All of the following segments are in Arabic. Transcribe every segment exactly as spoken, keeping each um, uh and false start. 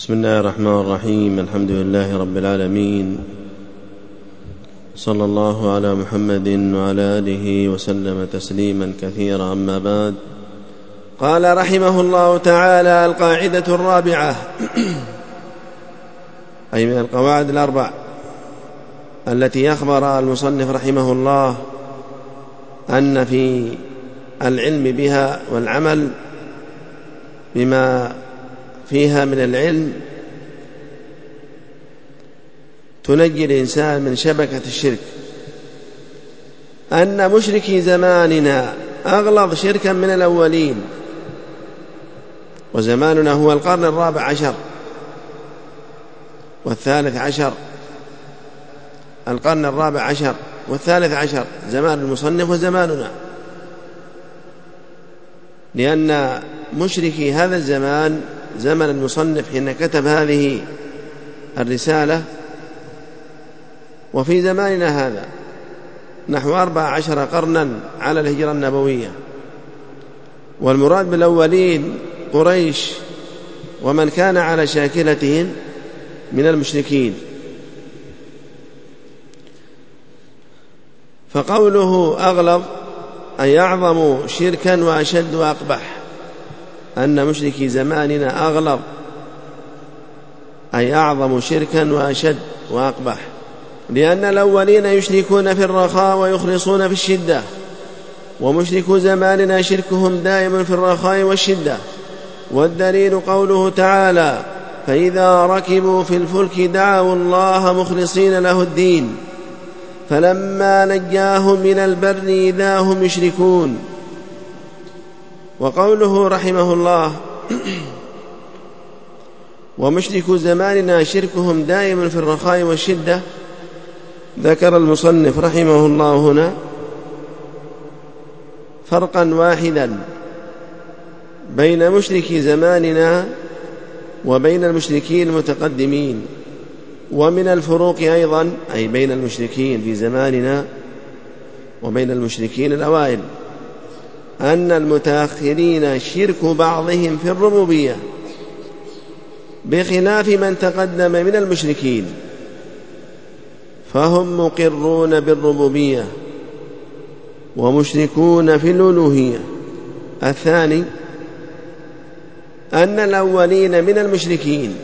بسم الله الرحمن الرحيم. الحمد لله رب العالمين، صلى الله على محمد وعلى آله وسلم تسليما كثيرا. أما بعد، قال رحمه الله تعالى: القاعدة الرابعة أي من القواعد الأربع التي أخبر المصنف رحمه الله أن في العلم بها والعمل بما فيها من العلم تنجي الإنسان من شبكة الشرك، أن مشركي زماننا أغلظ شركا من الأولين، وزماننا هو القرن الرابع عشر والثالث عشر القرن الرابع عشر والثالث عشر زمان المصنف وزماننا، لأن مشركي هذا الزمان زمن المصنف حين كتب هذه الرسالة، وفي زماننا هذا نحو أربع عشر قرنا على الهجرة النبوية. والمراد بالأولين قريش ومن كان على شاكلتهم من المشركين. فقوله أغلظ أي أعظم شركا وأشد وأقبح، أن مشركي زماننا أغلظ أي أعظم شركا وأشد وأقبح، لأن الأولين يشركون في الرخاء ويخلصون في الشدة، ومشركو زماننا شركهم دائم في الرخاء والشدة. والدليل قوله تعالى: فإذا ركبوا في الفلك دعوا الله مخلصين له الدين فلما نجاهم من البر إذا هم يشركون. وقوله رحمه الله: ومشركو زماننا شركهم دائم في الرخاء والشدة، ذكر المصنف رحمه الله هنا فرقا واحدا بين مشركي زماننا وبين المشركين المتقدمين. ومن الفروق أيضا أي بين المشركين في زماننا وبين المشركين الأوائل أن المتأخرين شرك بعضهم في الربوبية بخلاف من تقدم من المشركين، فهم مقرون بالربوبية ومشركون في الألوهية. الثاني أن الأولين من المشركين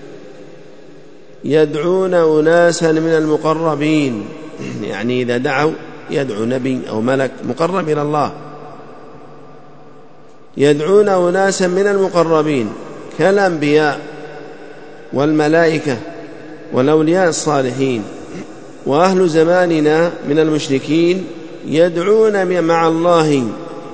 يدعون أناسا من المقربين، يعني إذا دعوا يدعو نبي أو ملك مقرب إلى الله، يدعون أناسا من المقربين كالأنبياء والملائكة والأولياء الصالحين. وأهل زماننا من المشركين يدعون مع الله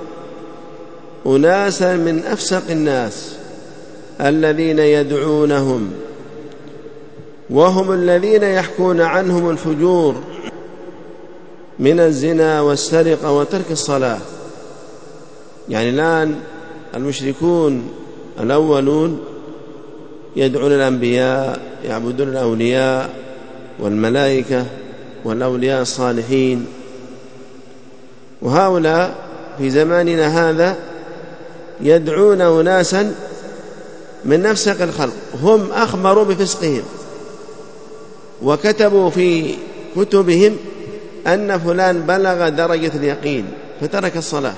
أناسا من أفسق الناس الذين يدعونهم، وهم الذين يحكون عنهم الفجور من الزنا والسرقة وترك الصلاة. يعني الآن المشركون الأولون يدعون الأنبياء، يعبدون الأولياء والملائكة والأولياء الصالحين، وهؤلاء في زماننا هذا يدعون أناسا من نفسق الخلق، هم أخبروا بفسقهم وكتبوا في كتبهم أن فلان بلغ درجة اليقين فترك الصلاة،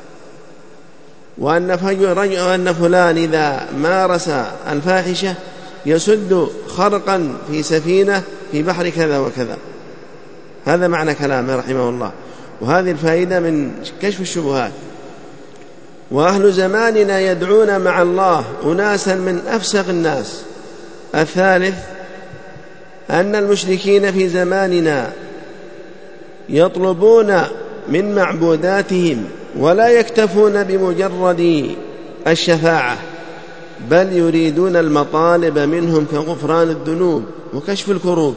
وأن فلان إذا مارس الفاحشة يسد خرقا في سفينة في بحر كذا وكذا. هذا معنى كلامه رحمه الله، وهذه الفائدة من كشف الشبهات. وأهل زماننا يدعون مع الله أناسا من أفسق الناس. الثالث أن المشركين في زماننا يطلبون من معبوداتهم ولا يكتفون بمجرد الشفاعة، بل يريدون المطالب منهم كغفران الذنوب وكشف الكروب.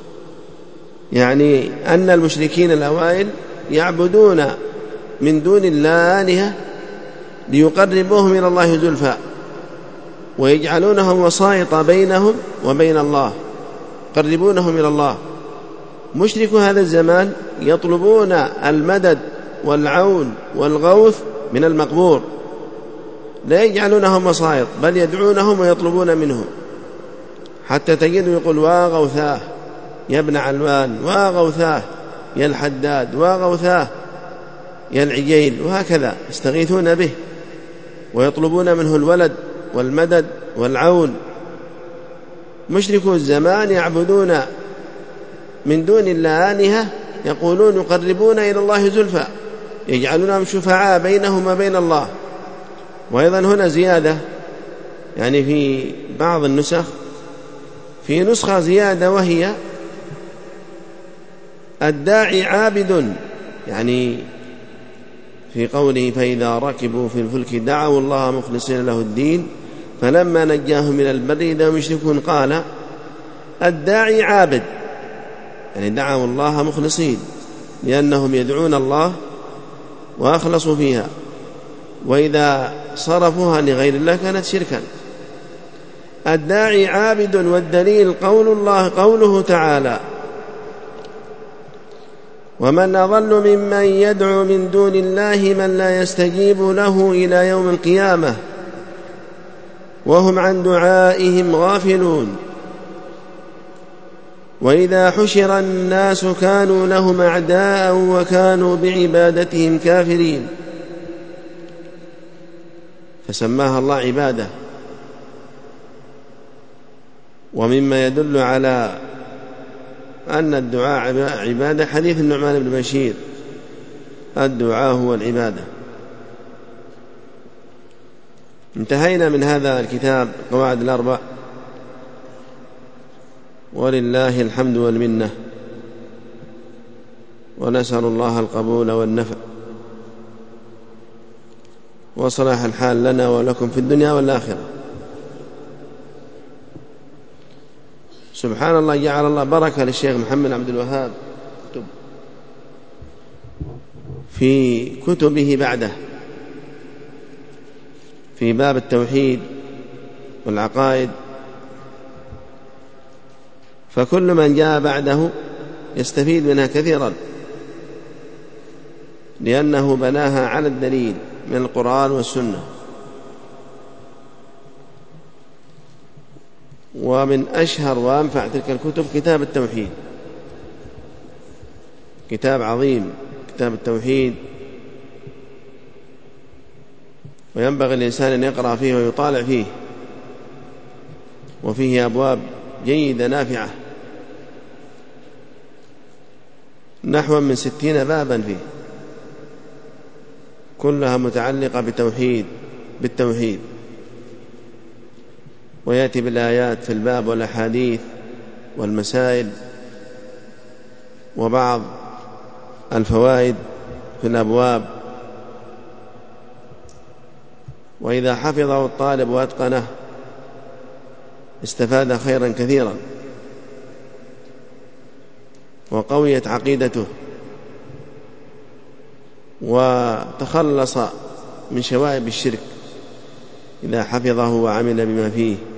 يعني أن المشركين الأوائل يعبدون من دون الله آلهة ليقربوهم إلى الله زلفى، ويجعلونهم وسائط بينهم وبين الله، يقربونهم إلى الله. مشرك هذا الزمان يطلبون المدد والعون والغوث من المقبور، لا يجعلونهم وسائط بل يدعونهم ويطلبون منهم. حتى تجده يقول واغوثاه يا ابن علوان، واغوثاه يا الحداد، واغوثاه يا العجيل، وهكذا يستغيثون به ويطلبون منه الولد والمدد والعون. مشركو الزمان يعبدون من دون الله آلهة يقولون يقربون إلى الله زلفى، يجعلونهم شفعاء بينهم وبين الله. وأيضا هنا زيادة، يعني في بعض النسخ، في نسخة زيادة وهي الداعي عابد، يعني في قوله فإذا ركبوا في الفلك دعوا الله مخلصين له الدين فلما نجاهم من البر إذا هم يشركون. قال الداعي عابد، يعني دعوا الله مخلصين لأنهم يدعون الله وأخلصوا فيها، وإذا صرفوها لغير الله كانت شركا. الداعي عابد، والدليل قول الله قوله تعالى ومن أضل ممن يدعو من دون الله من لا يستجيب له إلى يوم القيامة وهم عن دعائهم غافلون وإذا حشر الناس كانوا لهم أعداء وكانوا بعبادتهم كافرين. فسماها الله عبادة. ومما يدل على أن الدعاء عبادة حديث النعمان بن بشير الدعاء هو العبادة. انتهينا من هذا الكتاب قواعد الأربع، ولله الحمد والمنة، ونسأل الله القبول والنفع وصلاح الحال لنا ولكم في الدنيا والآخرة. سبحان الله، جعل الله بركة للشيخ محمد عبد الوهاب في كتبه بعده في باب التوحيد والعقائد، فكل من جاء بعده يستفيد منها كثيرا، لأنه بناها على الدليل من القرآن والسنة. ومن أشهر وأنفع تلك الكتب كتاب التوحيد، كتاب عظيم كتاب التوحيد، وينبغي الإنسان أن يقرأ فيه ويطالع فيه، وفيه أبواب جيدة نافعة نحو من ستين بابا فيه، كلها متعلقة بتوحيد بالتوحيد، ويأتي بالآيات في الباب والأحاديث والمسائل وبعض الفوائد في الأبواب. وإذا حفظه الطالب وأتقنه استفاد خيرا كثيرا، وقويت عقيدته، وتخلص من شوائب الشرك إذا حفظه وعمل بما فيه.